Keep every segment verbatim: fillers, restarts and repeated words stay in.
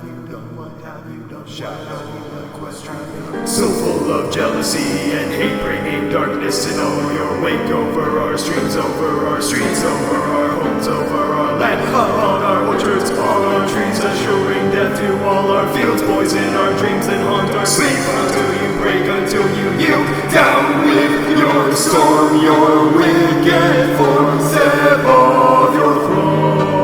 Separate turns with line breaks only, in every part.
have you done? What have you done? Shadow equestrian.
So full of jealousy and hate, bringing darkness in all your wake. Over our streams, over our streets, over our homes, over our land, on our orchards, on our trees, assuring death to all our fields. Poison our dreams and haunt our sleep until you break, until you yield. Down with your storm, your wicked form, step off your throne.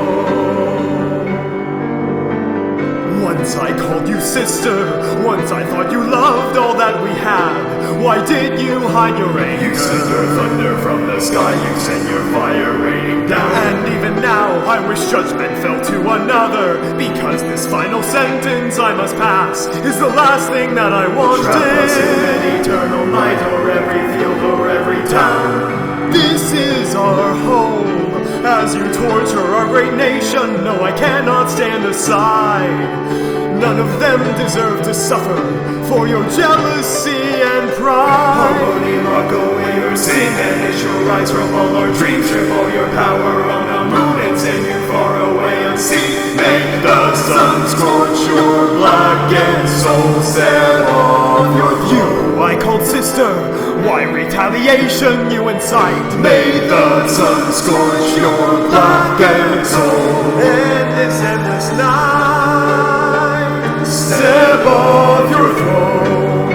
Once I called you sister, once I thought you loved all that we had. Why did you hide your anger? You send your thunder from the sky, you send your fire raining down. And even now I wish judgment fell to another, because this final sentence I must pass is the last thing that I wanted. Trap us in an eternal night, or every field, or every town. This is our home, as you torture our great nation. No, I cannot stand aside. None of them deserve to suffer for your jealousy and pride. Harmony, rock away your sin, banish your rise from all our dreams. Strip all your power on the moon and send you far away unseen. Make the sun scorch your blackened soul, set off your throne. You I called sister, why retaliation you incite? May the sun scorch your blackened soul, and this endless night step off your throne.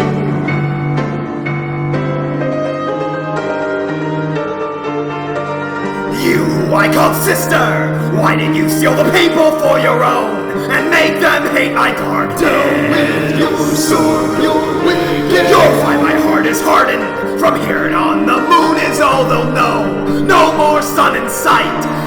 You I called sister, why did you steal the people for your own and make them hate my garden? Down with your sword, your wicked. You'll find my heart is hardened. From here on the moon is all they'll know. No more sun in sight.